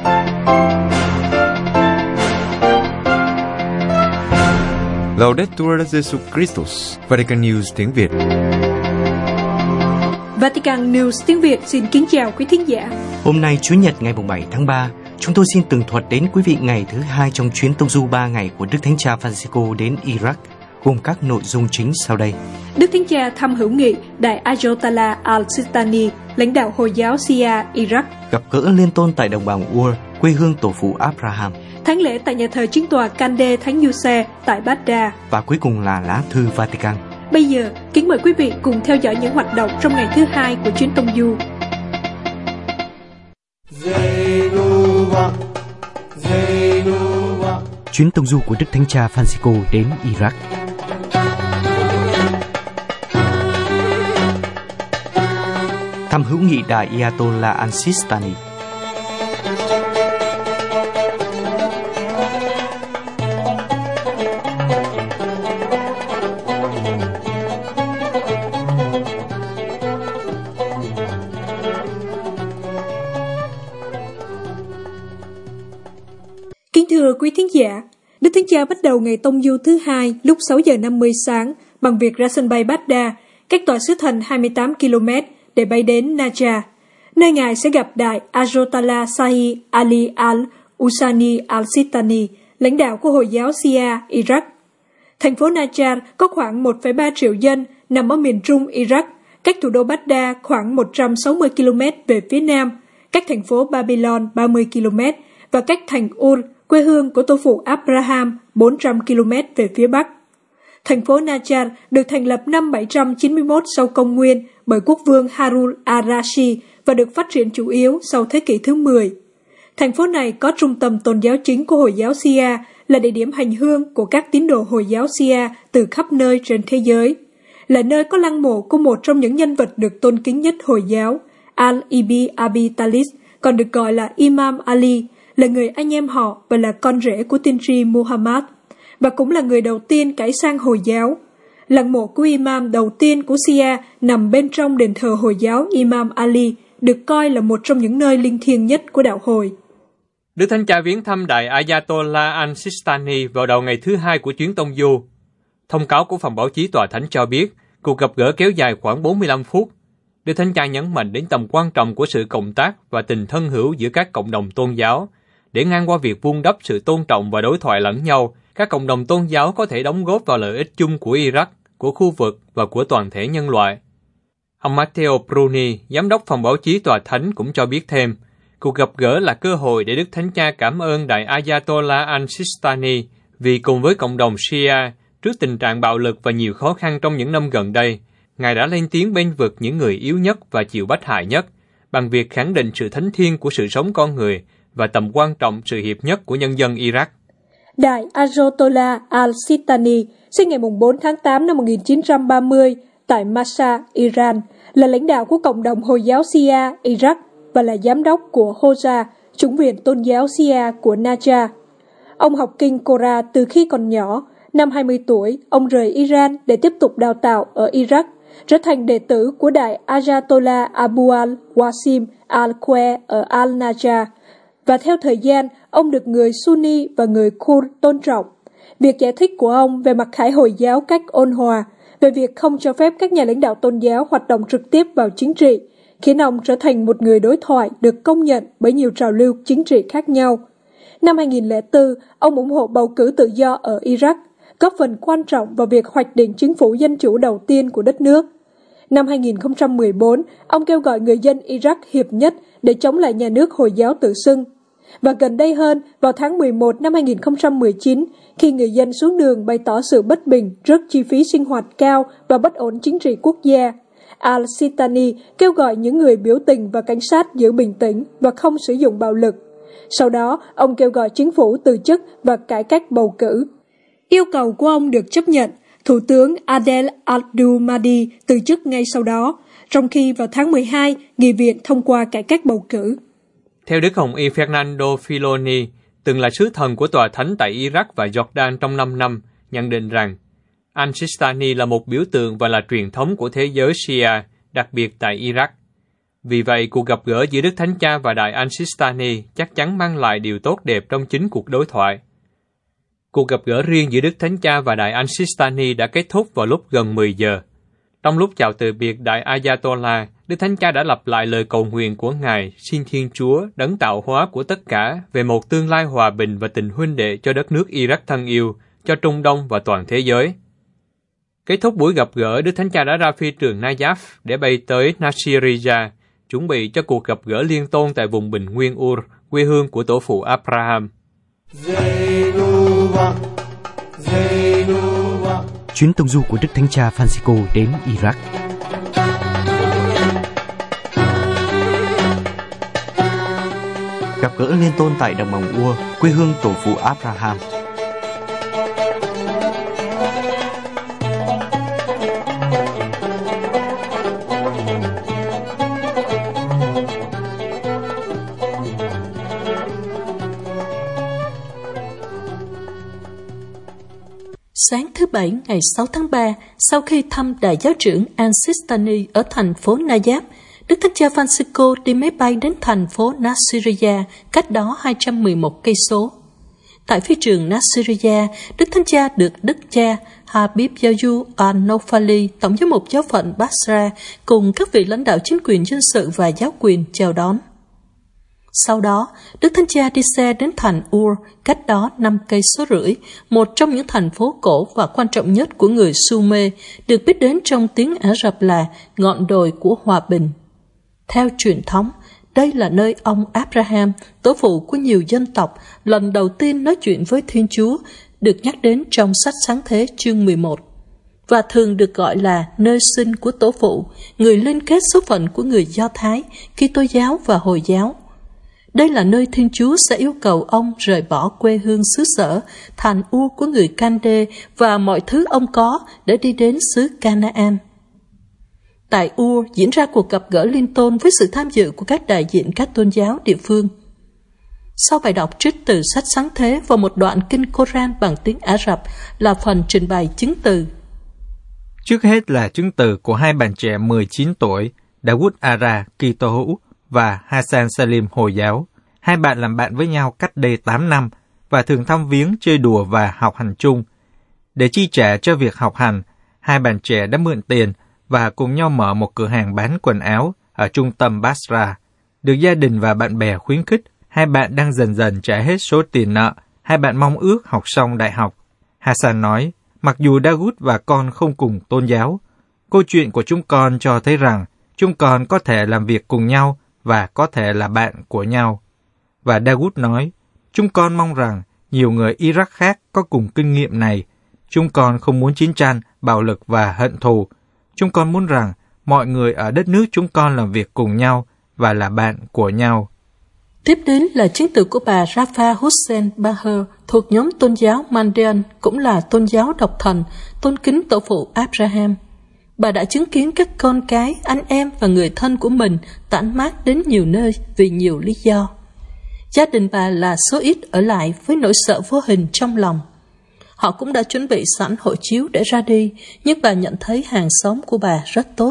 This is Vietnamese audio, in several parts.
Laudetur Jesus Christus, Vatican News tiếng Việt. Vatican News tiếng Việt xin kính chào quý thính giả. Hôm nay Chủ nhật ngày 7 tháng 3, chúng tôi xin tường thuật đến quý vị ngày thứ 2 trong chuyến tông du 3 ngày của Đức Thánh Cha Francisco đến Iraq, gồm các nội dung chính sau đây. Đức Thánh Cha thăm hữu nghị Đại Ayatollah al-Sistani, lãnh đạo Hồi giáo Shia Iraq. Gặp gỡ liên tôn tại đồng bằng Ur, quê hương tổ phụ Abraham. Thánh lễ tại nhà thờ chính tòa Cande Thánh Giuse tại Baghdad. Và cuối cùng là lá thư Vatican. Bây giờ, kính mời quý vị cùng theo dõi những hoạt động trong ngày thứ 2 của chuyến tông du. Chuyến tông du của Đức Thánh Cha Francisco đến Iraq. Thăm hữu nghị Đại Ayatollah al-Sistani. Kính thưa quý thính giả, Đức Thánh Cha bắt đầu ngày tông du thứ 2 lúc 6 giờ 50 sáng bằng việc ra sân bay Baghdad, cách tòa sứ thần 28 km để bay đến Najaf, nơi Ngài sẽ gặp Đại Ayatollah Sahi Ali al-Husani al-Sistani, lãnh đạo của Hồi giáo Shia Iraq. Thành phố Najaf có khoảng 1,3 triệu dân, nằm ở miền trung Iraq, cách thủ đô Baghdad khoảng 160 km về phía nam, cách thành phố Babylon 30 km và cách thành Ur, quê hương của tổ phụ Abraham, 400 km về phía bắc. Thành phố Najaf được thành lập năm 791 sau công nguyên bởi quốc vương Harun al-Rashid và được phát triển chủ yếu sau thế kỷ thứ 10. Thành phố này có trung tâm tôn giáo chính của Hồi giáo Shia, là địa điểm hành hương của các tín đồ Hồi giáo Shia từ khắp nơi trên thế giới, là nơi có lăng mộ của một trong những nhân vật được tôn kính nhất Hồi giáo, Al-Ibi Abi Talib, còn được gọi là Imam Ali, là người anh em họ và là con rể của tiên tri Muhammad, và cũng là người đầu tiên cải sang Hồi giáo. Lăng mộ của Imam đầu tiên của Shia nằm bên trong đền thờ Hồi giáo Imam Ali, được coi là một trong những nơi linh thiêng nhất của đạo Hồi. Đức Thánh Cha viếng thăm Đại Ayatollah al-Sistani vào đầu ngày thứ 2 của chuyến tông du. Thông cáo của phòng báo chí tòa thánh cho biết, cuộc gặp gỡ kéo dài khoảng 45 phút. Đức Thánh Cha nhấn mạnh đến tầm quan trọng của sự cộng tác và tình thân hữu giữa các cộng đồng tôn giáo. Để ngang qua việc vun đắp sự tôn trọng và đối thoại lẫn nhau, các cộng đồng tôn giáo có thể đóng góp vào lợi ích chung của Iraq, của khu vực và của toàn thể nhân loại. Ông Matteo Bruni, giám đốc phòng báo chí tòa thánh cũng cho biết thêm, cuộc gặp gỡ là cơ hội để Đức Thánh Cha cảm ơn Đại Ayatollah al-Sistani vì cùng với cộng đồng Shia, trước tình trạng bạo lực và nhiều khó khăn trong những năm gần đây, Ngài đã lên tiếng bênh vực những người yếu nhất và chịu bách hại nhất, bằng việc khẳng định sự thánh thiêng của sự sống con người và tầm quan trọng sự hiệp nhất của nhân dân Iraq. Đại Ayatollah al-Sistani sinh ngày 4 tháng 8 năm 1930 tại Mashhad, Iran, là lãnh đạo của cộng đồng Hồi giáo Shia Iraq và là giám đốc của Hoja, chủng viện tôn giáo Shia của Najaf. Ông học kinh Koran từ khi còn nhỏ. Năm 20 tuổi, ông rời Iran để tiếp tục đào tạo ở Iraq, trở thành đệ tử của Đại Ayatollah Abu al-Wasim al-Quaid ở al-Najaf. Và theo thời gian, ông được người Sunni và người Kurd tôn trọng. Việc giải thích của ông về mặt khải Hồi giáo cách ôn hòa, về việc không cho phép các nhà lãnh đạo tôn giáo hoạt động trực tiếp vào chính trị, khiến ông trở thành một người đối thoại được công nhận bởi nhiều trào lưu chính trị khác nhau. Năm 2004, ông ủng hộ bầu cử tự do ở Iraq, góp phần quan trọng vào việc hoạch định chính phủ dân chủ đầu tiên của đất nước. Năm 2014, ông kêu gọi người dân Iraq hiệp nhất để chống lại nhà nước Hồi giáo tự xưng. Và gần đây hơn, vào tháng 11 năm 2019, khi người dân xuống đường bày tỏ sự bất bình trước chi phí sinh hoạt cao và bất ổn chính trị quốc gia, al-Sistani kêu gọi những người biểu tình và cảnh sát giữ bình tĩnh và không sử dụng bạo lực. Sau đó, ông kêu gọi chính phủ từ chức và cải cách bầu cử. Yêu cầu của ông được chấp nhận, Thủ tướng Adel Abdul Mahdi từ chức ngay sau đó, trong khi vào tháng 12, nghị viện thông qua cải cách bầu cử. Theo Đức Hồng Y Fernando Filoni, từng là sứ thần của tòa thánh tại Iraq và Jordan trong 5 năm, nhận định rằng al-Sistani là một biểu tượng và là truyền thống của thế giới Shia, đặc biệt tại Iraq. Vì vậy, cuộc gặp gỡ giữa Đức Thánh Cha và Đại An-Sistani chắc chắn mang lại điều tốt đẹp trong chính cuộc đối thoại. Cuộc gặp gỡ riêng giữa Đức Thánh Cha và Đại An-Sistani đã kết thúc vào lúc gần 10 giờ. Trong lúc chào từ biệt Đại Ayatollah, Đức Thánh Cha đã lặp lại lời cầu nguyện của Ngài xin Thiên Chúa, đấng tạo hóa của tất cả, về một tương lai hòa bình và tình huynh đệ cho đất nước Iraq thân yêu, cho Trung Đông và toàn thế giới. Kết thúc buổi gặp gỡ, Đức Thánh Cha đã ra phi trường Najaf để bay tới Nasiriyah, chuẩn bị cho cuộc gặp gỡ liên tôn tại vùng bình nguyên Ur, quê hương của tổ phụ Abraham. Chuyến tông du của Đức Thánh Cha Francisco đến Iraq. Gặp gỡ liên tôn tại đồng bằng Ur, quê hương tổ phụ Abraham. Sáng thứ Bảy ngày 6 tháng 3, sau khi thăm Đại giáo trưởng An-Sistani ở thành phố Najaf, Đức Thánh Cha Francisco đi máy bay đến thành phố Nasiriyah, cách đó 211 cây số. Tại phi trường Nasiriyah, Đức Thánh Cha được Đức cha Habib Yayu al-Nofali, tổng giám mục giáo phận Basra, cùng các vị lãnh đạo chính quyền dân sự và giáo quyền chào đón. Sau đó, Đức Thánh Cha đi xe đến thành Ur, cách đó 5 cây số rưỡi, một trong những thành phố cổ và quan trọng nhất của người Sumer, được biết đến trong tiếng Ả Rập là ngọn đồi của hòa bình. Theo truyền thống, đây là nơi ông Abraham, tổ phụ của nhiều dân tộc, lần đầu tiên nói chuyện với Thiên Chúa, được nhắc đến trong sách Sáng Thế chương 11, và thường được gọi là nơi sinh của tổ phụ, người liên kết số phận của người Do Thái, Kitô giáo và Hồi giáo. Đây là nơi Thiên Chúa sẽ yêu cầu ông rời bỏ quê hương xứ sở, thành Ur của người Can-đê và mọi thứ ông có để đi đến xứ Canaan. Tại Ur diễn ra cuộc gặp gỡ liên tôn với sự tham dự của các đại diện các tôn giáo địa phương. Sau bài đọc trích từ sách Sáng Thế và một đoạn kinh Koran bằng tiếng Ả Rập là phần trình bày chứng từ. Trước hết là chứng từ của hai bạn trẻ 19 tuổi, Dawood Ara, Kitô hữu, và Hassan Salim, Hồi giáo. Hai bạn làm bạn với nhau cách đây 8 năm và thường thăm viếng, chơi đùa và học hành chung. Để chi trả cho việc học hành, hai bạn trẻ đã mượn tiền và cùng nhau mở một cửa hàng bán quần áo ở trung tâm Basra. Được gia đình và bạn bè khuyến khích, hai bạn đang dần dần trả hết số tiền nợ. Hai bạn mong ước học xong đại học. Hassan nói, mặc dù Dawood và con không cùng tôn giáo, câu chuyện của chúng con cho thấy rằng chúng con có thể làm việc cùng nhau và có thể là bạn của nhau. Và Dawood nói, chúng con mong rằng nhiều người Iraq khác có cùng kinh nghiệm này. Chúng con không muốn chiến tranh, bạo lực và hận thù. Chúng con muốn rằng mọi người ở đất nước chúng con làm việc cùng nhau và là bạn của nhau. Tiếp đến là chứng từ của bà Rafa Hussein Bahar thuộc nhóm tôn giáo Mandean, cũng là tôn giáo độc thần, tôn kính tổ phụ Abraham. Bà đã chứng kiến các con cái, anh em và người thân của mình tản mát đến nhiều nơi vì nhiều lý do. Gia đình bà là số ít ở lại với nỗi sợ vô hình trong lòng. Họ cũng đã chuẩn bị sẵn hộ chiếu để ra đi, nhưng bà nhận thấy hàng xóm của bà rất tốt.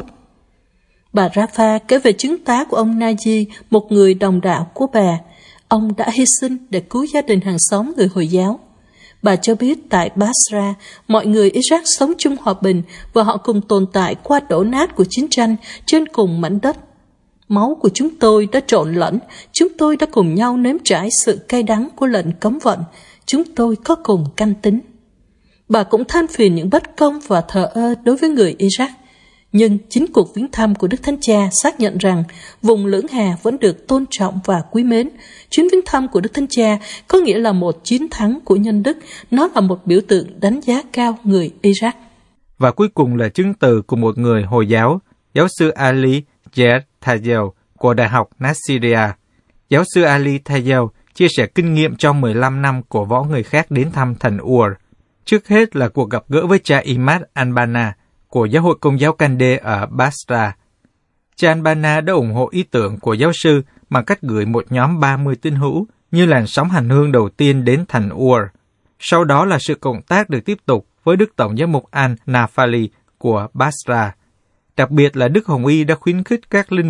Bà Rafa kể về chứng tá của ông Naji, một người đồng đạo của bà. Ông đã hy sinh để cứu gia đình hàng xóm người Hồi giáo. Bà cho biết tại Basra, mọi người Iraq sống chung hòa bình và họ cùng tồn tại qua đổ nát của chiến tranh trên cùng mảnh đất. Máu của chúng tôi đã trộn lẫn, chúng tôi đã cùng nhau nếm trải sự cay đắng của lệnh cấm vận, chúng tôi có cùng canh tính. Bà cũng than phiền những bất công và thờ ơ đối với người Iraq. Nhưng chính cuộc viếng thăm của Đức Thánh Cha xác nhận rằng vùng Lưỡng Hà vẫn được tôn trọng và quý mến. Chuyến viếng thăm của Đức Thánh Cha có nghĩa là một chiến thắng của nhân đức, nó là một biểu tượng đánh giá cao người Iraq. Và cuối cùng là chứng từ của một người Hồi giáo, giáo sư Ali Yer Tayel của Đại học Nasiriyah. Giáo sư Ali Tayel chia sẻ kinh nghiệm trong 15 năm của võ người khác đến thăm thành Ur. Trước hết là cuộc gặp gỡ với cha Imad al-Banna của Giáo hội Công giáo Can-đê ở Basra. Cha al-Banna đã ủng hộ ý tưởng của giáo sư bằng cách gửi một nhóm 30 tín hữu như làn sóng hành hương đầu tiên đến thành Ur. Sau đó là sự cộng tác được tiếp tục với Đức Tổng giám mục Al-Nafali của Basra. Đặc biệt là Đức Hồng Y đã khuyến khích các linh mục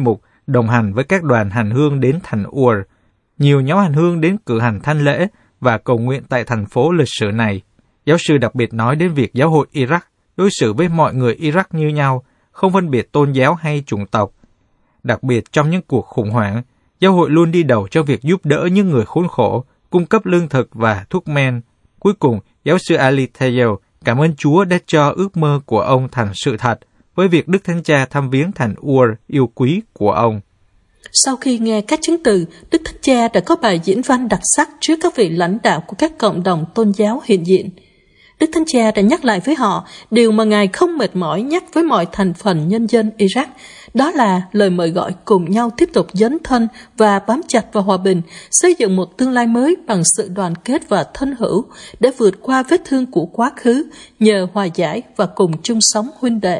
đồng hành với các đoàn hành hương đến thành Ur. Nhiều nhóm hành hương đến cử hành thánh lễ và cầu nguyện tại thành phố lịch sử này. Giáo sư đặc biệt nói đến việc giáo hội Iraq đối xử với mọi người Iraq như nhau, không phân biệt tôn giáo hay chủng tộc. Đặc biệt trong những cuộc khủng hoảng, giáo hội luôn đi đầu cho việc giúp đỡ những người khốn khổ, cung cấp lương thực và thuốc men. Cuối cùng, giáo sư Ali Tayel cảm ơn Chúa đã cho ước mơ của ông thành sự thật với việc Đức Thánh Cha thăm viếng thành Ur yêu quý của ông. Sau khi nghe các chứng từ, Đức Thánh Cha đã có bài diễn văn đặc sắc trước các vị lãnh đạo của các cộng đồng tôn giáo hiện diện. Đức Thánh Cha đã nhắc lại với họ điều mà Ngài không mệt mỏi nhắc với mọi thành phần nhân dân Iraq, đó là lời mời gọi cùng nhau tiếp tục dấn thân và bám chặt vào hòa bình, xây dựng một tương lai mới bằng sự đoàn kết và thân hữu để vượt qua vết thương của quá khứ nhờ hòa giải và cùng chung sống huynh đệ.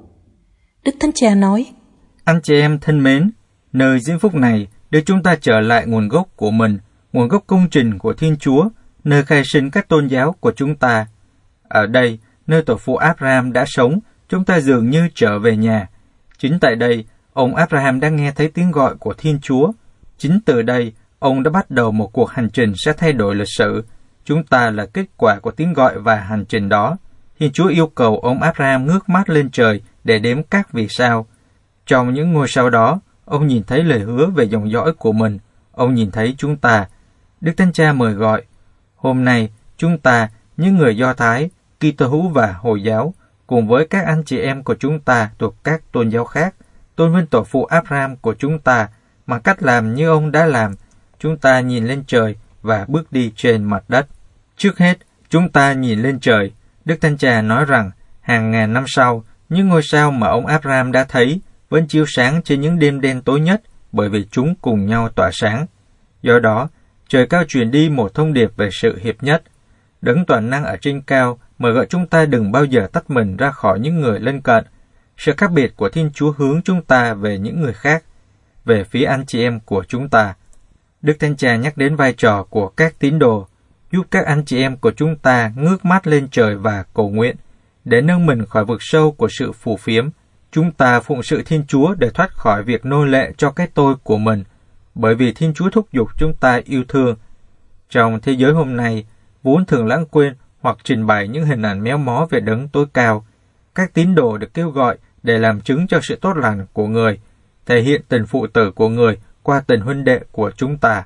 Đức Thánh Cha nói: Anh chị em thân mến, nơi diễm phúc này đưa chúng ta trở lại nguồn gốc của mình, nguồn gốc công trình của Thiên Chúa, nơi khai sinh các tôn giáo của chúng ta. Ở đây, nơi tổ phụ Abraham đã sống, chúng ta dường như trở về nhà. Chính tại đây, ông Abraham đã nghe thấy tiếng gọi của Thiên Chúa. Chính từ đây, ông đã bắt đầu một cuộc hành trình sẽ thay đổi lịch sử. Chúng ta là kết quả của tiếng gọi và hành trình đó. Thiên Chúa yêu cầu ông Abraham ngước mắt lên trời để đếm các vì sao. Trong những ngôi sao đó, ông nhìn thấy lời hứa về dòng dõi của mình. Ông nhìn thấy chúng ta. Đức Thánh Cha mời gọi. Hôm nay, chúng ta, những người Do Thái, Kitô hữu và Hồi giáo, cùng với các anh chị em của chúng ta thuộc các tôn giáo khác, tôn vinh tổ phụ Abraham của chúng ta bằng cách làm như ông đã làm. Chúng ta nhìn lên trời và bước đi trên mặt đất. Trước hết, chúng ta nhìn lên trời. Đức Thánh Cha nói rằng, hàng ngàn năm sau, những ngôi sao mà ông Abraham đã thấy vẫn chiếu sáng trên những đêm đen tối nhất bởi vì chúng cùng nhau tỏa sáng. Do đó, trời cao truyền đi một thông điệp về sự hiệp nhất. Đấng toàn năng ở trên cao mời gọi chúng ta đừng bao giờ tách mình ra khỏi những người lân cận. Sự khác biệt của Thiên Chúa hướng chúng ta về những người khác, về phía anh chị em của chúng ta. Đức Thánh Cha nhắc đến vai trò của các tín đồ, giúp các anh chị em của chúng ta ngước mắt lên trời và cầu nguyện, để nâng mình khỏi vực sâu của sự phù phiếm. Chúng ta phụng sự Thiên Chúa để thoát khỏi việc nô lệ cho cái tôi của mình, bởi vì Thiên Chúa thúc giục chúng ta yêu thương. Trong thế giới hôm nay, vốn thường lãng quên hoặc trình bày những hình ảnh méo mó về đấng tối cao, các tín đồ được kêu gọi để làm chứng cho sự tốt lành của người, thể hiện tình phụ tử của người qua tình huynh đệ của chúng ta.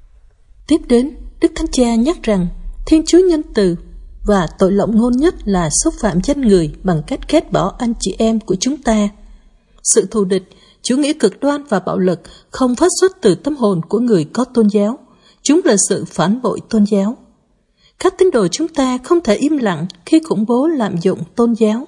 Tiếp đến, Đức Thánh Cha nhắc rằng Thiên Chúa nhân từ và tội lộng ngôn nhất là xúc phạm danh người bằng cách ghét bỏ anh chị em của chúng ta. Sự thù địch, chủ nghĩa cực đoan và bạo lực không phát xuất từ tâm hồn của người có tôn giáo. Chúng là sự phản bội tôn giáo. Các tín đồ chúng ta không thể im lặng khi khủng bố lạm dụng tôn giáo.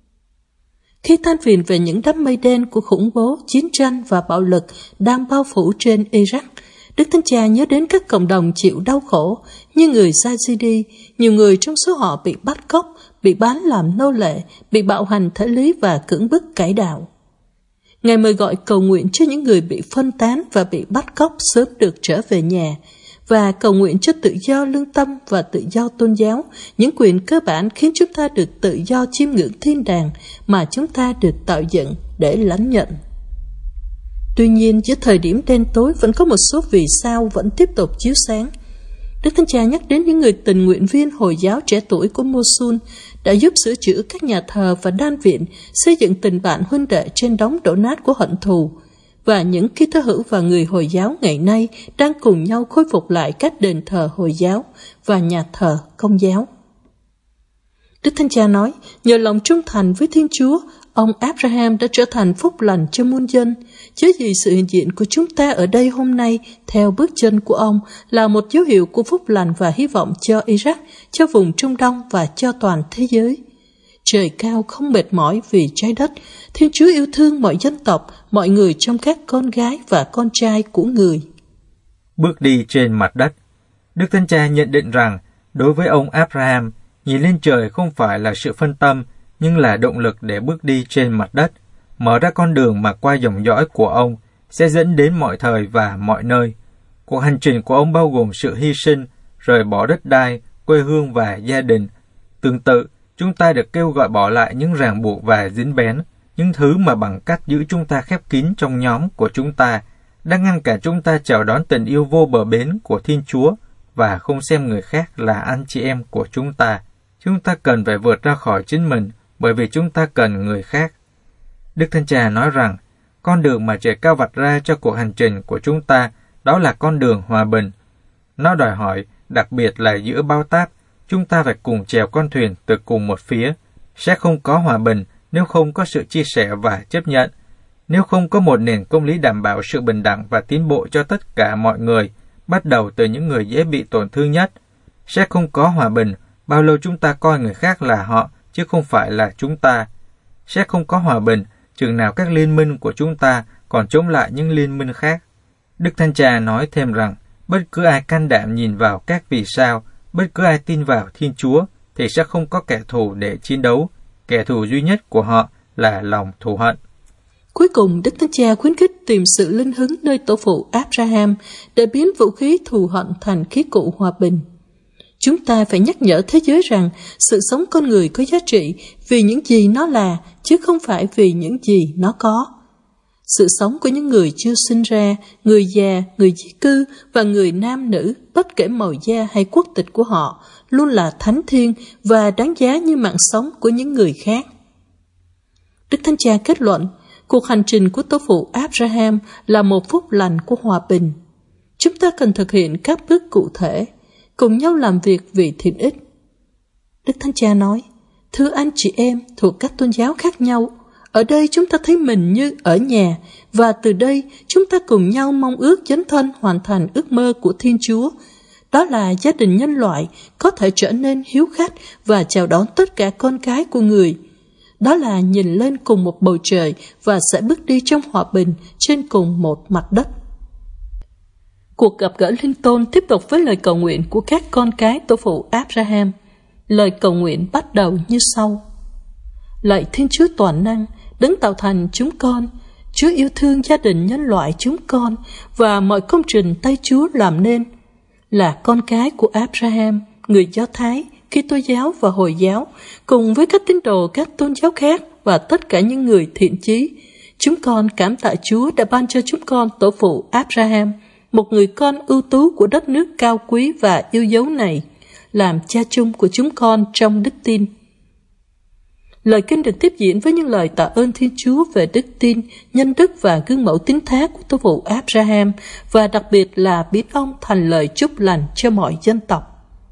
Khi than phiền về những đám mây đen của khủng bố, chiến tranh và bạo lực đang bao phủ trên Iraq, Đức Thánh Cha nhớ đến các cộng đồng chịu đau khổ như người Yazidi, nhiều người trong số họ bị bắt cóc, bị bán làm nô lệ, bị bạo hành thể lý và cưỡng bức cải đạo. Ngài mời gọi cầu nguyện cho những người bị phân tán và bị bắt cóc sớm được trở về nhà, và cầu nguyện cho tự do lương tâm và tự do tôn giáo, những quyền cơ bản khiến chúng ta được tự do chiêm ngưỡng thiên đàng mà chúng ta được tạo dựng để lãnh nhận. Tuy nhiên, giữa thời điểm đen tối vẫn có một số vì sao vẫn tiếp tục chiếu sáng. Đức Thánh Cha nhắc đến những người tình nguyện viên Hồi giáo trẻ tuổi của Mosul đã giúp sửa chữa các nhà thờ và đan viện, xây dựng tình bạn huynh đệ trên đống đổ nát của hận thù, và những Kitô hữu và người Hồi giáo ngày nay đang cùng nhau khôi phục lại các đền thờ Hồi giáo và nhà thờ Công giáo. Đức Thánh Cha nói, nhờ lòng trung thành với Thiên Chúa, ông Abraham đã trở thành phúc lành cho muôn dân. Chứ gì sự hiện diện của chúng ta ở đây hôm nay theo bước chân của ông là một dấu hiệu của phúc lành và hy vọng cho Iraq, cho vùng Trung Đông và cho toàn thế giới. Trời cao không mệt mỏi vì trái đất. Thiên Chúa yêu thương mọi dân tộc, mọi người trong các con gái và con trai của người. Bước đi trên mặt đất. Đức Thánh Cha nhận định rằng, đối với ông Abraham, nhìn lên trời không phải là sự phân tâm, nhưng là động lực để bước đi trên mặt đất, mở ra con đường mà qua dòng dõi của ông sẽ dẫn đến mọi thời và mọi nơi. Cuộc hành trình của ông bao gồm sự hy sinh, rời bỏ đất đai, quê hương và gia đình. Tương tự, chúng ta được kêu gọi bỏ lại những ràng buộc và dính bén, những thứ mà bằng cách giữ chúng ta khép kín trong nhóm của chúng ta, đang ngăn cản chúng ta chào đón tình yêu vô bờ bến của Thiên Chúa và không xem người khác là anh chị em của chúng ta. Chúng ta cần phải vượt ra khỏi chính mình bởi vì chúng ta cần người khác. Đức Thánh Cha nói rằng, con đường mà Trời Cao vạch ra cho cuộc hành trình của chúng ta đó là con đường hòa bình. Nó đòi hỏi, đặc biệt là giữa bão táp, chúng ta phải cùng chèo con thuyền từ cùng một phía. Sẽ không có hòa bình nếu không có sự chia sẻ và chấp nhận. Nếu không có một nền công lý đảm bảo sự bình đẳng và tiến bộ cho tất cả mọi người, bắt đầu từ những người dễ bị tổn thương nhất. Sẽ không có hòa bình bao lâu chúng ta coi người khác là họ, chứ không phải là chúng ta. Sẽ không có hòa bình chừng nào các liên minh của chúng ta còn chống lại những liên minh khác. Đức Thánh Cha nói thêm rằng, bất cứ ai can đảm nhìn vào các vì sao, bất cứ ai tin vào Thiên Chúa, thì sẽ không có kẻ thù để chiến đấu. Kẻ thù duy nhất của họ là lòng thù hận. Cuối cùng, Đức Thánh Cha khuyến khích tìm sự linh hứng nơi tổ phụ Abraham để biến vũ khí thù hận thành khí cụ hòa bình. Chúng ta phải nhắc nhở thế giới rằng sự sống con người có giá trị vì những gì nó là, chứ không phải vì những gì nó có. Sự sống của những người chưa sinh ra, người già, người di cư và người nam nữ, bất kể màu da hay quốc tịch của họ, luôn là thánh thiêng và đáng giá như mạng sống của những người khác. Đức Thánh Cha kết luận, cuộc hành trình của tổ phụ Abraham là một phúc lành của hòa bình. Chúng ta cần thực hiện các bước cụ thể, cùng nhau làm việc vì thiện ích. Đức Thánh Cha nói, thưa anh chị em thuộc các tôn giáo khác nhau, ở đây chúng ta thấy mình như ở nhà, và từ đây chúng ta cùng nhau mong ước dấn thân hoàn thành ước mơ của Thiên Chúa. Đó là gia đình nhân loại có thể trở nên hiếu khách và chào đón tất cả con cái của người. Đó là nhìn lên cùng một bầu trời và sẽ bước đi trong hòa bình trên cùng một mặt đất. Cuộc gặp gỡ linh tôn tiếp tục với lời cầu nguyện của các con cái tổ phụ Abraham. Lời cầu nguyện bắt đầu như sau. Lạy Thiên Chúa toàn năng, đấng tạo thành chúng con, Chúa yêu thương gia đình nhân loại chúng con và mọi công trình tay Chúa làm nên. Là con cái của Abraham, người Do Thái, Kitô giáo và Hồi giáo, cùng với các tín đồ các tôn giáo khác và tất cả những người thiện chí, chúng con cảm tạ Chúa đã ban cho chúng con tổ phụ Abraham, một người con ưu tú của đất nước cao quý và yêu dấu này, làm cha chung của chúng con trong đức tin. Lời kinh được tiếp diễn với những lời tạ ơn Thiên Chúa về đức tin, nhân đức và gương mẫu tín thác của tổ phụ Abraham, và đặc biệt là biến ông thành lời chúc lành cho mọi dân tộc.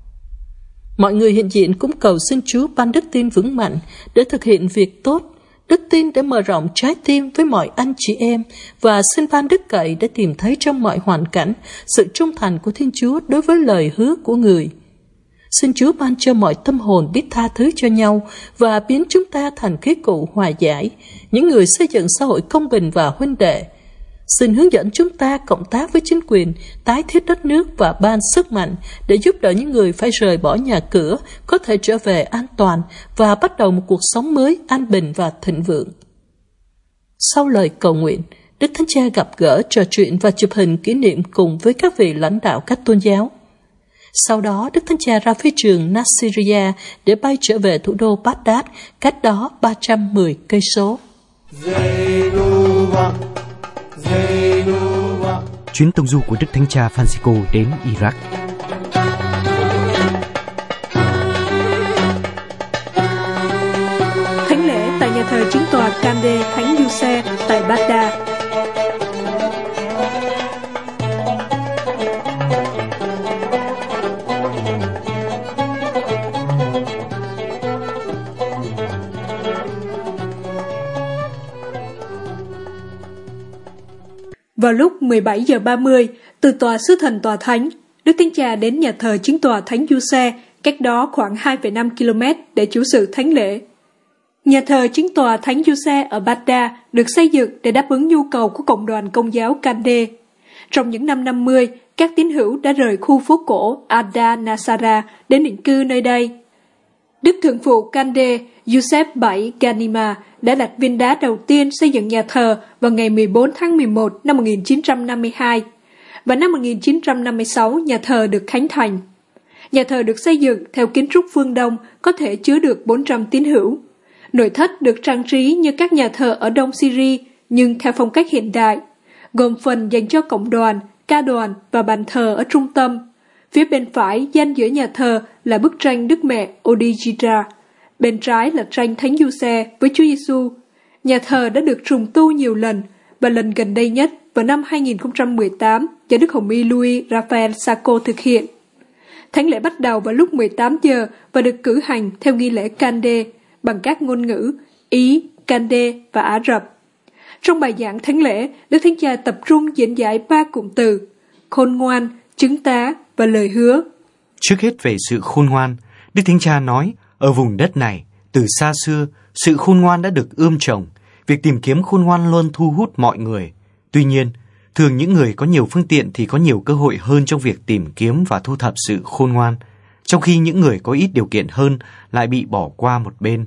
Mọi người hiện diện cũng cầu xin Chúa ban đức tin vững mạnh để thực hiện việc tốt, đức tin để mở rộng trái tim với mọi anh chị em, và xin ban đức cậy để tìm thấy trong mọi hoàn cảnh sự trung thành của Thiên Chúa đối với lời hứa của người. Xin Chúa ban cho mọi tâm hồn biết tha thứ cho nhau và biến chúng ta thành khí cụ hòa giải, những người xây dựng xã hội công bình và huynh đệ. Xin hướng dẫn chúng ta cộng tác với chính quyền, tái thiết đất nước và ban sức mạnh để giúp đỡ những người phải rời bỏ nhà cửa có thể trở về an toàn và bắt đầu một cuộc sống mới an bình và thịnh vượng. Sau lời cầu nguyện, Đức Thánh Cha gặp gỡ, trò chuyện và chụp hình kỷ niệm cùng với các vị lãnh đạo các tôn giáo. Sau đó, Đức Thánh Cha ra phi trường Nasiriyah để bay trở về thủ đô Baghdad, cách đó 310 cây số. Chuyến tông du của Đức Thánh Cha Francisco đến Iraq. Thánh lễ tại nhà thờ chính tòa Kande Thánh Giuse tại Baghdad. Vào lúc 17 giờ 30, từ tòa sứ thần tòa thánh, Đức Thánh Cha đến nhà thờ chính tòa Thánh Giuse, cách đó khoảng 2,5 km để chủ sự thánh lễ. Nhà thờ chính tòa Thánh Giuse ở Baghdad được xây dựng để đáp ứng nhu cầu của cộng đoàn Công giáo Kande. Trong những năm 50, các tín hữu đã rời khu phố cổ Ada Nasara để định cư nơi đây. Đức Thượng phụ Kande Yusef VII Ghanima đã đặt viên đá đầu tiên xây dựng nhà thờ vào ngày 14 tháng 11 năm 1952, và năm 1956 nhà thờ được khánh thành. Nhà thờ được xây dựng theo kiến trúc phương Đông, có thể chứa được 400 tín hữu. Nội thất được trang trí như các nhà thờ ở Đông Syria nhưng theo phong cách hiện đại, gồm phần dành cho cộng đoàn, ca đoàn và bàn thờ ở trung tâm. Phía bên phải dành giữa nhà thờ là bức tranh Đức Mẹ Odigita, bên trái là tranh Thánh Giuse với Chúa Giêsu. Nhà thờ đã được trùng tu nhiều lần và lần gần đây nhất vào năm 2018 do Đức Hồng Y Louis Raphael Sacco thực hiện. Thánh lễ bắt đầu vào lúc 18 giờ và được cử hành theo nghi lễ Kande bằng các ngôn ngữ Ý, Kande và Ả Rập. Trong bài giảng thánh lễ, Đức Thánh Cha tập trung diễn giải 3 cụm từ: khôn ngoan, chứng tá và lời hứa. Trước hết về sự khôn ngoan, Đức Thánh Cha nói, ở vùng đất này, từ xa xưa, sự khôn ngoan đã được ươm trồng. Việc tìm kiếm khôn ngoan luôn thu hút mọi người. Tuy nhiên, thường những người có nhiều phương tiện thì có nhiều cơ hội hơn trong việc tìm kiếm và thu thập sự khôn ngoan, trong khi những người có ít điều kiện hơn lại bị bỏ qua một bên.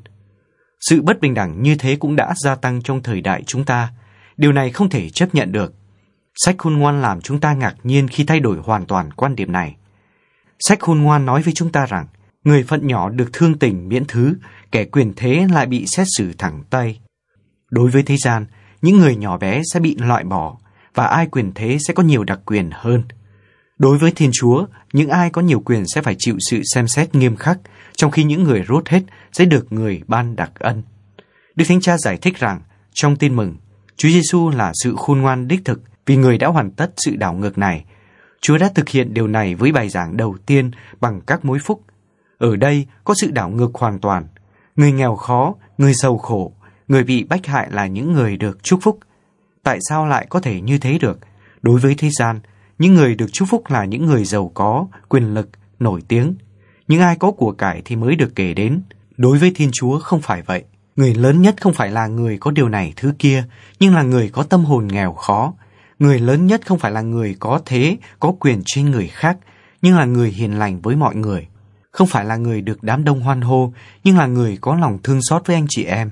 Sự bất bình đẳng như thế cũng đã gia tăng trong thời đại chúng ta. Điều này không thể chấp nhận được. Sách khôn ngoan làm chúng ta ngạc nhiên khi thay đổi hoàn toàn quan điểm này. Sách khôn ngoan nói với chúng ta rằng, người phận nhỏ được thương tình miễn thứ, kẻ quyền thế lại bị xét xử thẳng tay. Đối với thế gian, những người nhỏ bé sẽ bị loại bỏ, và ai quyền thế sẽ có nhiều đặc quyền hơn. Đối với Thiên Chúa, những ai có nhiều quyền sẽ phải chịu sự xem xét nghiêm khắc, trong khi những người rốt hết sẽ được người ban đặc ân. Đức Thánh Cha giải thích rằng, trong Tin Mừng, Chúa Giêsu là sự khôn ngoan đích thực vì người đã hoàn tất sự đảo ngược này. Chúa đã thực hiện điều này với bài giảng đầu tiên bằng các mối phúc. Ở đây có sự đảo ngược hoàn toàn. Người nghèo khó, người giàu khổ, người bị bách hại là những người được chúc phúc. Tại sao lại có thể như thế được? Đối với thế gian, những người được chúc phúc là những người giàu có, quyền lực, nổi tiếng. Những ai có của cải thì mới được kể đến. Đối với Thiên Chúa không phải vậy. Người lớn nhất không phải là người có điều này thứ kia, nhưng là người có tâm hồn nghèo khó. Người lớn nhất không phải là người có thế, có quyền trên người khác, nhưng là người hiền lành với mọi người. Không phải là người được đám đông hoan hô, nhưng là người có lòng thương xót với anh chị em.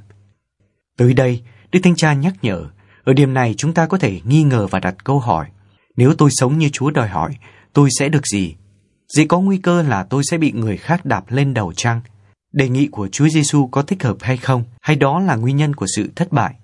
Tới đây, Đức Thánh Cha nhắc nhở, ở điểm này chúng ta có thể nghi ngờ và đặt câu hỏi. Nếu tôi sống như Chúa đòi hỏi, tôi sẽ được gì? Dễ có nguy cơ là tôi sẽ bị người khác đạp lên đầu chăng? Đề nghị của Chúa Giêsu có thích hợp hay không? Hay đó là nguyên nhân của sự thất bại?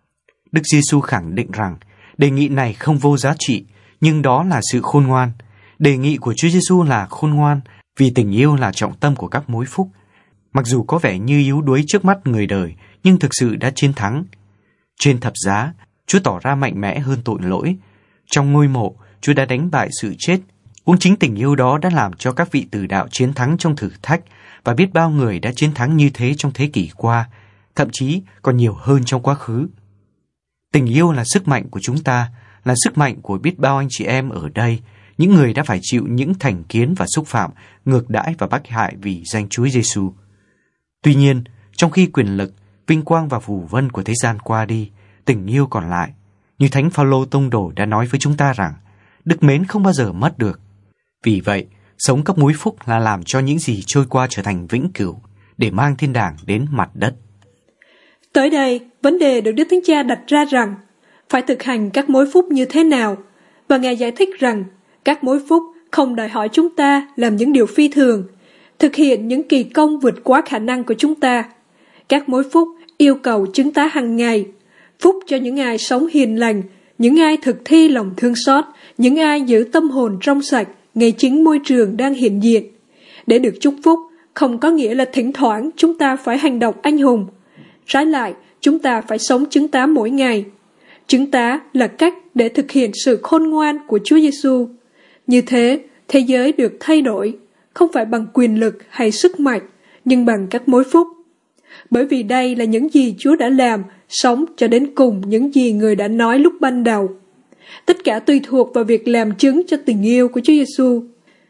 Đức Giêsu khẳng định rằng, đề nghị này không vô giá trị, nhưng đó là sự khôn ngoan. Đề nghị của Chúa Giêsu là khôn ngoan, vì tình yêu là trọng tâm của các mối phúc. Mặc dù có vẻ như yếu đuối trước mắt người đời, nhưng thực sự đã chiến thắng. Trên thập giá, Chúa tỏ ra mạnh mẽ hơn tội lỗi. Trong ngôi mộ, Chúa đã đánh bại sự chết. Cũng chính tình yêu đó đã làm cho các vị tử đạo chiến thắng trong thử thách, và biết bao người đã chiến thắng như thế trong thế kỷ qua, thậm chí còn nhiều hơn trong quá khứ. Tình yêu là sức mạnh của chúng ta, là sức mạnh của biết bao anh chị em ở đây, những người đã phải chịu những thành kiến và xúc phạm, ngược đãi và bách hại vì danh Chúa Giêsu. Tuy nhiên, trong khi quyền lực, vinh quang và phù vân của thế gian qua đi, tình yêu còn lại. Như Thánh Phaolô tông đồ đã nói với chúng ta rằng, đức mến không bao giờ mất được. Vì vậy, sống các mối phúc là làm cho những gì trôi qua trở thành vĩnh cửu, để mang thiên đàng đến mặt đất. Tới đây, vấn đề được Đức Thánh Cha đặt ra rằng, phải thực hành các mối phúc như thế nào? Và Ngài giải thích rằng, các mối phúc không đòi hỏi chúng ta làm những điều phi thường, thực hiện những kỳ công vượt quá khả năng của chúng ta. Các mối phúc yêu cầu chứng tá hàng ngày, phúc cho những ai sống hiền lành, những ai thực thi lòng thương xót, những ai giữ tâm hồn trong sạch ngay chính môi trường đang hiện diện. Để được chúc phúc không có nghĩa là thỉnh thoảng chúng ta phải hành động anh hùng. Trái lại, chúng ta phải sống chứng tá mỗi ngày. Chứng tá là cách để thực hiện sự khôn ngoan của Chúa Giêsu. Như thế, thế giới được thay đổi, không phải bằng quyền lực hay sức mạnh, nhưng bằng các mối phúc. Bởi vì đây là những gì Chúa đã làm, sống cho đến cùng những gì Người đã nói lúc ban đầu. Tất cả tùy thuộc vào việc làm chứng cho tình yêu của Chúa Giêsu.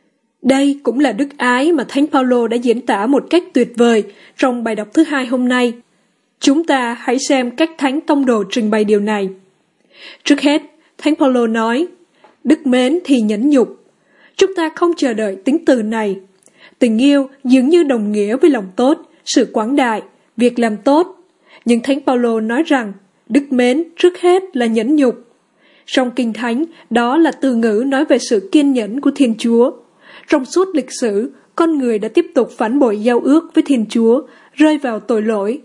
Đây cũng là đức ái mà Thánh Phaolô đã diễn tả một cách tuyệt vời trong bài đọc thứ 2 hôm nay. Chúng ta hãy xem cách Thánh Tông Đồ trình bày điều này. Trước hết, Thánh Phaolô nói, đức mến thì nhẫn nhục. Chúng ta không chờ đợi tính từ này. Tình yêu dường như đồng nghĩa với lòng tốt, sự quảng đại, việc làm tốt. Nhưng Thánh Phaolô nói rằng, đức mến trước hết là nhẫn nhục. Trong Kinh Thánh, đó là từ ngữ nói về sự kiên nhẫn của Thiên Chúa. Trong suốt lịch sử, con người đã tiếp tục phản bội giao ước với Thiên Chúa, rơi vào tội lỗi.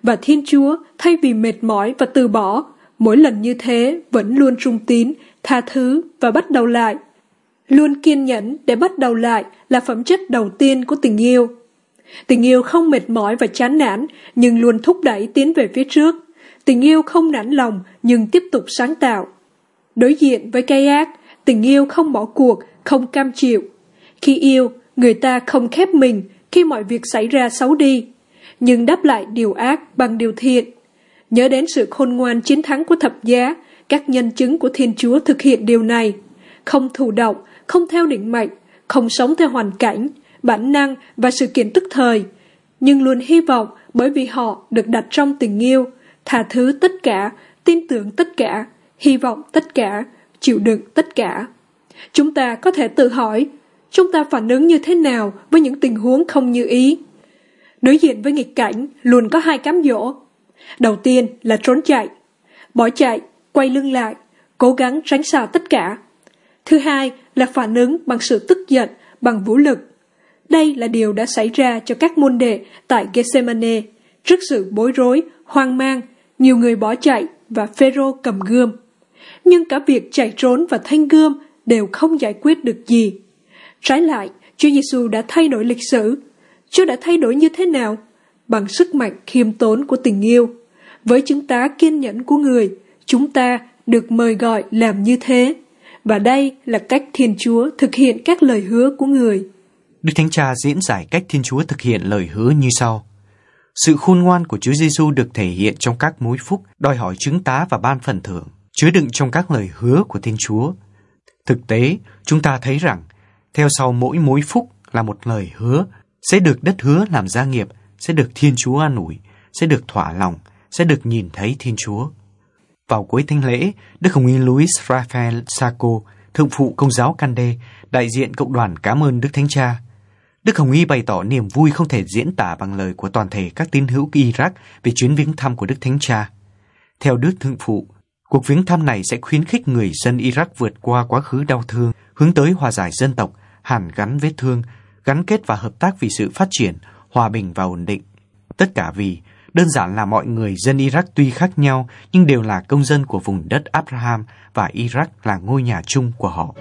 và Thiên Chúa thay vì mệt mỏi và từ bỏ, mỗi lần như thế vẫn luôn trung tín, tha thứ và bắt đầu lại. Luôn kiên nhẫn để bắt đầu lại là phẩm chất đầu tiên của tình yêu. Tình yêu không mệt mỏi và chán nản, nhưng luôn thúc đẩy tiến về phía trước. Tình yêu không nản lòng, nhưng tiếp tục sáng tạo. Đối diện với cái ác, tình yêu không bỏ cuộc, không cam chịu. Khi yêu, người ta không khép mình khi mọi việc xảy ra xấu đi, nhưng đáp lại điều ác bằng điều thiện. Nhớ đến sự khôn ngoan chiến thắng của thập giá, các nhân chứng của Thiên Chúa thực hiện điều này. Không thụ động, không theo định mệnh, không sống theo hoàn cảnh, bản năng và sự kiện tức thời, nhưng luôn hy vọng bởi vì họ được đặt trong tình yêu, tha thứ tất cả, tin tưởng tất cả, hy vọng tất cả, chịu đựng tất cả. Chúng ta có thể tự hỏi, chúng ta phản ứng như thế nào với những tình huống không như ý? Đối diện với nghịch cảnh luôn có hai cám dỗ. Đầu tiên là trốn chạy, bỏ chạy, quay lưng lại, cố gắng tránh xa tất cả. Thứ hai là phản ứng bằng sự tức giận, bằng vũ lực. Đây là điều đã xảy ra cho các môn đệ tại Gethsemane. Trước sự bối rối, hoang mang, nhiều người bỏ chạy và Phêrô cầm gươm. Nhưng cả việc chạy trốn và thanh gươm đều không giải quyết được gì. Trái lại, Chúa Giêsu đã thay đổi lịch sử. Chúa đã thay đổi như thế nào? Bằng sức mạnh khiêm tốn của tình yêu. Với chứng tá kiên nhẫn của người, chúng ta được mời gọi làm như thế. Và đây là cách Thiên Chúa thực hiện các lời hứa của người. Đức Thánh Cha diễn giải cách Thiên Chúa thực hiện lời hứa như sau. Sự khôn ngoan của Chúa Giêsu được thể hiện trong các mối phúc, đòi hỏi chứng tá và ban phần thưởng, chứa đựng trong các lời hứa của Thiên Chúa. Thực tế, chúng ta thấy rằng, theo sau mỗi mối phúc là một lời hứa, sẽ được đất hứa làm gia nghiệp, sẽ được Thiên Chúa an ủi, sẽ được thỏa lòng, sẽ được nhìn thấy Thiên Chúa. Vào cuối thánh lễ, Đức Hồng Y Luis Rafael Sacco, thượng phụ Công giáo Cande, đại diện cộng đoàn cảm ơn Đức Thánh Cha. Đức Hồng Y bày tỏ niềm vui không thể diễn tả bằng lời của toàn thể các tín hữu Iraq về chuyến viếng thăm của Đức Thánh Cha. Theo Đức Thượng phụ, cuộc viếng thăm này sẽ khuyến khích người dân Iraq vượt qua quá khứ đau thương, hướng tới hòa giải dân tộc, hàn gắn vết thương, gắn kết và hợp tác vì sự phát triển, hòa bình và ổn định. Tất cả vì, đơn giản là mọi người dân Iraq tuy khác nhau nhưng đều là công dân của vùng đất Abraham và Iraq là ngôi nhà chung của họ.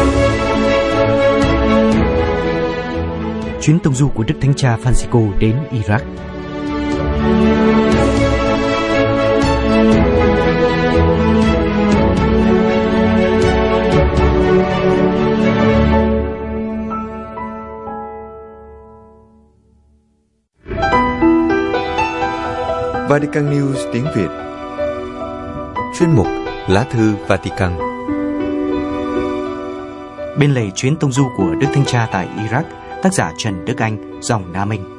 Chuyến tông du của Đức Thánh Cha Francisco đến Iraq. Vatican News tiếng Việt. Chuyên mục Lá thư Vatican. Bên lề chuyến tông du của Đức Thánh Cha tại Iraq, tác giả Trần Đức Anh, dòng Nam Minh.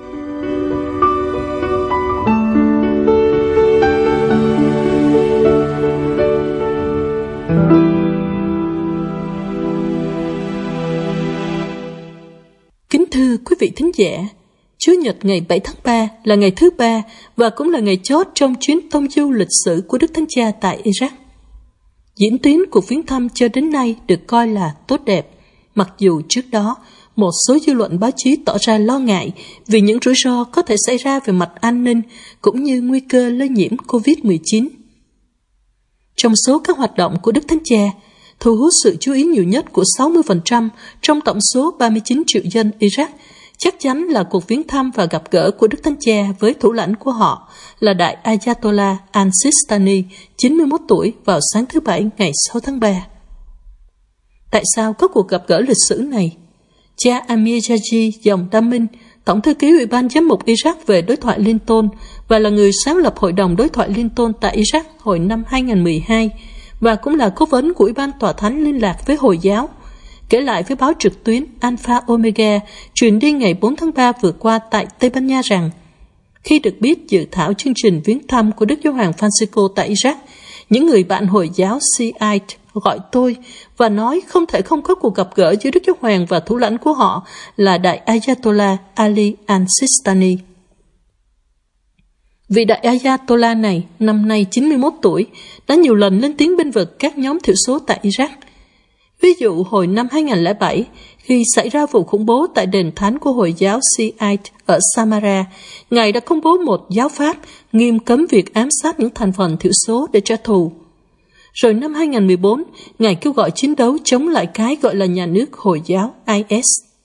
Kính thưa quý vị thính giả, Chủ nhật ngày 7 tháng 3 là ngày thứ ba và cũng là ngày chót trong chuyến tông du lịch sử của Đức Thánh Cha tại Iraq. Diễn tuyến cuộc viếng thăm cho đến nay được coi là tốt đẹp, mặc dù trước đó một số dư luận báo chí tỏ ra lo ngại vì những rủi ro có thể xảy ra về mặt an ninh cũng như nguy cơ lây nhiễm COVID-19. Trong số các hoạt động của Đức Thánh Cha, thu hút sự chú ý nhiều nhất của 60% trong tổng số 39 triệu dân Iraq chắc chắn là cuộc viếng thăm và gặp gỡ của Đức Thánh Cha với thủ lãnh của họ là Đại Ayatollah Al-Sistani, 91 tuổi vào sáng thứ Bảy ngày 6 tháng 3. Tại sao có cuộc gặp gỡ lịch sử này? Cha Amir Jaji, dòng Đam Minh, Tổng thư ký Ủy ban Giám mục Iraq về đối thoại liên tôn và là người sáng lập Hội đồng đối thoại liên tôn tại Iraq hồi năm 2012 và cũng là cố vấn của Ủy ban Tòa Thánh liên lạc với Hồi giáo, kể lại với báo trực tuyến Alpha Omega truyền đi ngày 4 tháng 3 vừa qua tại Tây Ban Nha rằng khi được biết dự thảo chương trình viếng thăm của Đức Giáo hoàng Francisco tại Iraq, những người bạn Hồi giáo Shiite gọi tôi và nói không thể không có cuộc gặp gỡ giữa Đức Giáo hoàng và thủ lãnh của họ là Đại Ayatollah Ali Al-Sistani. Vị Đại Ayatollah này, năm nay 91 tuổi, đã nhiều lần lên tiếng bênh vực các nhóm thiểu số tại Iraq. Ví dụ hồi năm 2007, khi xảy ra vụ khủng bố tại đền thánh của Hồi giáo Shiite ở Samarra, Ngài đã công bố một giáo pháp nghiêm cấm việc ám sát những thành phần thiểu số để trả thù. Rồi năm 2014, Ngài kêu gọi chiến đấu chống lại cái gọi là nhà nước Hồi giáo IS.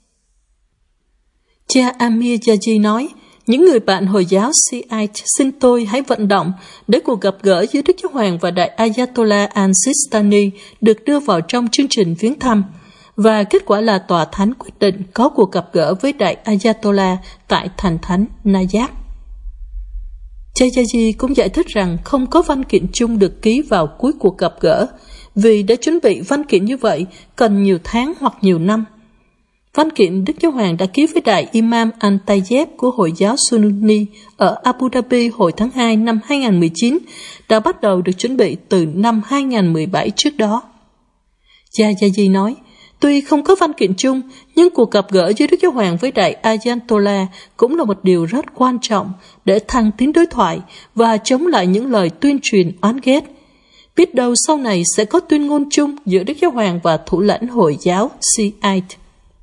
Cha Amir Yaji nói, những người bạn Hồi giáo Shiite xin tôi hãy vận động để cuộc gặp gỡ giữa Đức Giáo Hoàng và Đại Ayatollah al-Sistani được đưa vào trong chương trình viếng thăm, và kết quả là tòa thánh quyết định có cuộc gặp gỡ với Đại Ayatollah tại thành thánh Najaf. Cha Yaji cũng giải thích rằng không có văn kiện chung được ký vào cuối cuộc gặp gỡ, vì để chuẩn bị văn kiện như vậy cần nhiều tháng hoặc nhiều năm. Văn kiện Đức Giáo Hoàng đã ký với Đại Imam Al-Tayyeb của Hồi giáo Sunni ở Abu Dhabi hồi tháng 2 năm 2019 đã bắt đầu được chuẩn bị từ năm 2017 trước đó. Cha Yaji nói, tuy không có văn kiện chung, nhưng cuộc gặp gỡ giữa Đức Giáo Hoàng với Đại Ayatollah cũng là một điều rất quan trọng để thăng tiến đối thoại và chống lại những lời tuyên truyền oán ghét. Biết đâu sau này sẽ có tuyên ngôn chung giữa Đức Giáo Hoàng và thủ lãnh Hồi giáo Shiite.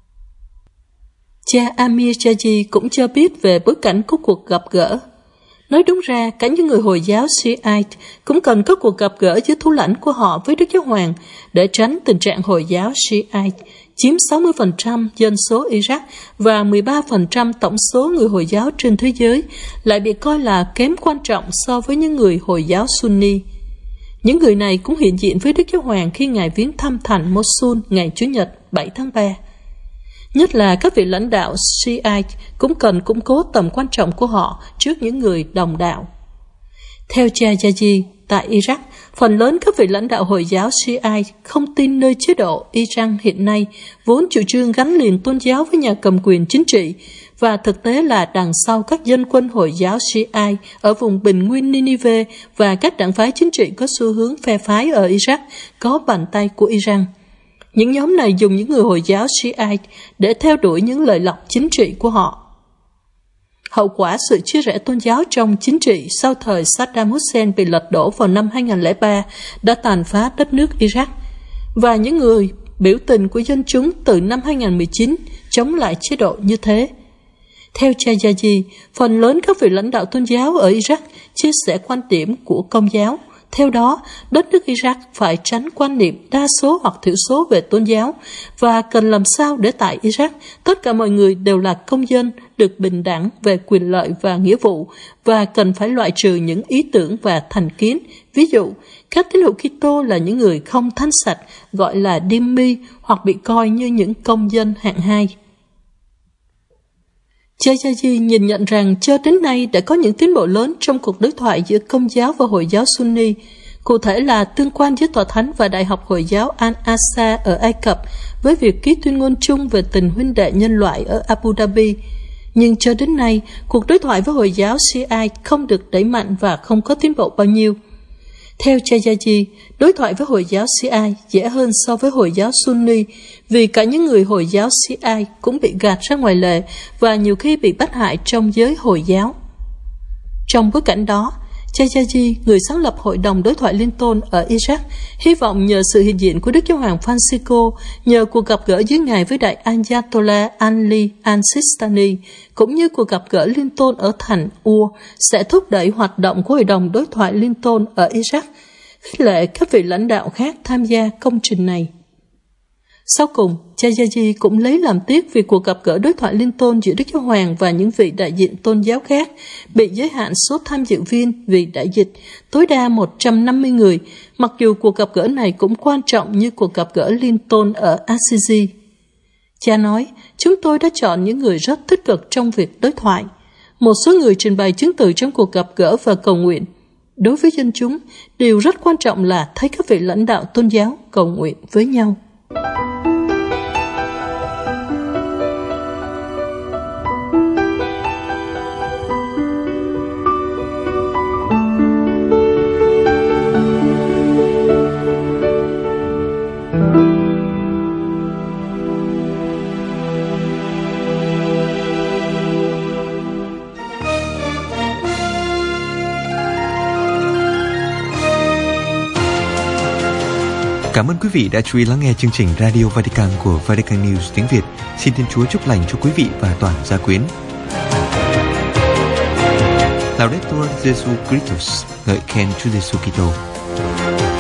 Cha Amir Yaji cũng cho biết về bối cảnh của cuộc gặp gỡ. Nói đúng ra, cả những người Hồi giáo Shiite cũng cần có cuộc gặp gỡ giữa thủ lãnh của họ với Đức Giáo Hoàng để tránh tình trạng Hồi giáo Shiite chiếm 60% dân số Iraq và 13% tổng số người Hồi giáo trên thế giới lại bị coi là kém quan trọng so với những người Hồi giáo Sunni. Những người này cũng hiện diện với Đức Giáo Hoàng khi Ngài viếng thăm thành Mosul ngày Chủ nhật 7 tháng 3. Nhất là các vị lãnh đạo Shiite cũng cần củng cố tầm quan trọng của họ trước những người đồng đạo. Theo cha Yaji, tại Iraq, phần lớn các vị lãnh đạo Hồi giáo Shiite không tin nơi chế độ Iran hiện nay vốn chủ trương gắn liền tôn giáo với nhà cầm quyền chính trị, và thực tế là đằng sau các dân quân Hồi giáo Shiite ở vùng bình nguyên Ninive và các đảng phái chính trị có xu hướng phe phái ở Iraq có bàn tay của Iran. Những nhóm này dùng những người Hồi giáo Shiite để theo đuổi những lời lọc chính trị của họ. Hậu quả sự chia rẽ tôn giáo trong chính trị sau thời Saddam Hussein bị lật đổ vào năm 2003 đã tàn phá đất nước Iraq, và những người biểu tình của dân chúng từ năm 2019 chống lại chế độ như thế. Theo cha Yaji, phần lớn các vị lãnh đạo tôn giáo ở Iraq chia sẻ quan điểm của Công giáo. Theo đó, đất nước Iraq phải tránh quan niệm đa số hoặc thiểu số về tôn giáo và cần làm sao để tại Iraq tất cả mọi người đều là công dân, được bình đẳng về quyền lợi và nghĩa vụ, và cần phải loại trừ những ý tưởng và thành kiến. Ví dụ, các tín hữu Kitô là những người không thánh sạch, gọi là dhimmi, hoặc bị coi như những công dân hạng hai. Cha Yaji nhìn nhận rằng cho đến nay đã có những tiến bộ lớn trong cuộc đối thoại giữa Công giáo và Hồi giáo Sunni, cụ thể là tương quan giữa Tòa Thánh và Đại học Hồi giáo Al-Aqsa ở Ai Cập với việc ký tuyên ngôn chung về tình huynh đệ nhân loại ở Abu Dhabi. Nhưng cho đến nay, cuộc đối thoại với Hồi giáo Shiite không được đẩy mạnh và không có tiến bộ bao nhiêu. Theo cha Yaji, đối thoại với Hồi giáo Shiite dễ hơn so với Hồi giáo Sunni vì cả những người Hồi giáo Shiite cũng bị gạt ra ngoài lề và nhiều khi bị bắt hại trong giới Hồi giáo. Trong bối cảnh đó, cha Yaji, người sáng lập Hội đồng Đối thoại Liên tôn ở Iraq, hy vọng nhờ sự hiện diện của Đức Giáo hoàng Francisco, nhờ cuộc gặp gỡ giữa Ngài với Đại Ayatollah Ali al-Sistani, cũng như cuộc gặp gỡ Liên tôn ở thành Ur, sẽ thúc đẩy hoạt động của Hội đồng Đối thoại Liên tôn ở Iraq, khích lệ các vị lãnh đạo khác tham gia công trình này. Sau cùng, cha Yaji cũng lấy làm tiếc vì cuộc gặp gỡ đối thoại liên tôn giữa Đức Giáo Hoàng và những vị đại diện tôn giáo khác bị giới hạn số tham dự viên vì đại dịch, tối đa 150 người, mặc dù cuộc gặp gỡ này cũng quan trọng như cuộc gặp gỡ liên tôn ở Assisi. Cha nói, chúng tôi đã chọn những người rất tích cực trong việc đối thoại. Một số người trình bày chứng từ trong cuộc gặp gỡ và cầu nguyện. Đối với dân chúng, điều rất quan trọng là thấy các vị lãnh đạo tôn giáo cầu nguyện với nhau. Cảm ơn quý vị đã chú ý lắng nghe chương trình Radio Vatican của Vatican News tiếng Việt. Xin Thiên Chúa chúc lành cho quý vị và toàn gia quyến. Laudetur Jesu Christus, ngợi khen Chúa Giêsu Kitô.